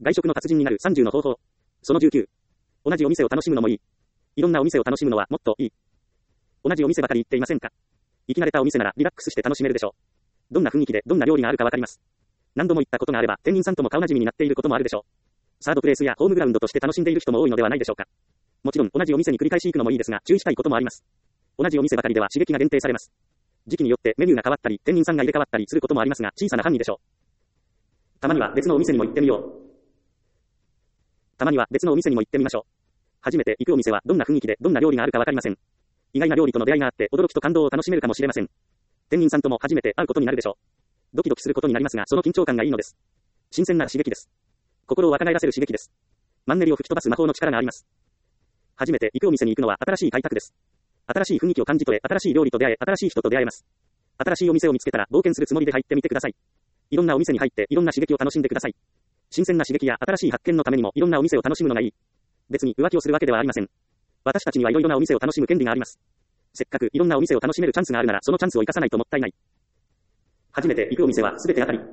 外食の達人になる30の方法。その19。同じお店を楽しむのもいい。いろんなお店を楽しむのはもっといい。同じお店ばかり行っていませんか？行き慣れたお店ならリラックスして楽しめるでしょう。どんな雰囲気でどんな料理があるかわかります。何度も行ったことがあれば、店員さんとも顔なじみになっていることもあるでしょう。サードプレイスやホームグラウンドとして楽しんでいる人も多いのではないでしょうか。もちろん同じお店に繰り返し行くのもいいですが、注意したいこともあります。同じお店ばかりでは刺激が限定されます。時期によってメニューが変わったり、店員さんが入れ替わったりすることもありますが、小さな範囲でしょう。たまには別のお店にも行ってみよう。たまには別のお店にも行ってみましょう。初めて行くお店はどんな雰囲気でどんな料理があるかわかりません。意外な料理との出会いがあって驚きと感動を楽しめるかもしれません。店員さんとも初めて会うことになるでしょう。ドキドキすることになりますが、その緊張感がいいのです。新鮮な刺激です。心を若返らせる刺激です。マンネリを吹き飛ばす魔法の力があります。初めて行くお店に行くのは新しい開拓です。新しい雰囲気を感じ取れ、新しい料理と出会え、新しい人と出会えます。新しいお店を見つけたら冒険するつもりで入ってみてください。いろんなお店に入っていろんな刺激を楽しんでください。新鮮な刺激や新しい発見のためにもいろんなお店を楽しむのがいい。別に浮気をするわけではありません。私たちにはいろいろなお店を楽しむ権利があります。せっかくいろんなお店を楽しめるチャンスがあるならそのチャンスを生かさないともったいない。初めて行くお店はすべて当たり。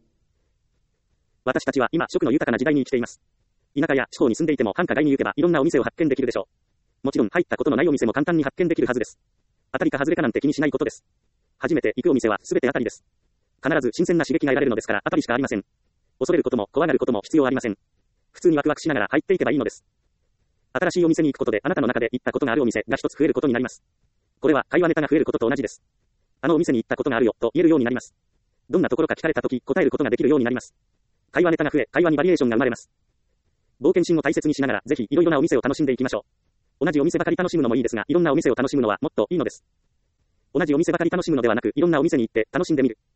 私たちは今食の豊かな時代に生きています。田舎や地方に住んでいても繁華街に行けばいろんなお店を発見できるでしょう。もちろん入ったことのないお店も簡単に発見できるはずです。当たりか外れかなんて気にしないことです。初めて行くお店はすべて当たりです。必ず新鮮な刺激が得られるのですから当たりしかありません。恐れることも怖がることも必要ありません。普通にワクワクしながら入っていけばいいのです。新しいお店に行くことであなたの中で行ったことがあるお店が一つ増えることになります。これは会話ネタが増えることと同じです。あのお店に行ったことがあるよと言えるようになります。どんなところか聞かれたとき答えることができるようになります。会話ネタが増え、会話にバリエーションが生まれます。冒険心を大切にしながらぜひいろいろなお店を楽しんでいきましょう。同じお店ばかり楽しむのもいいですが、いろんなお店を楽しむのはもっといいのです。同じお店ばかり楽しむのではなく、いろんなお店に行って楽しんでみる。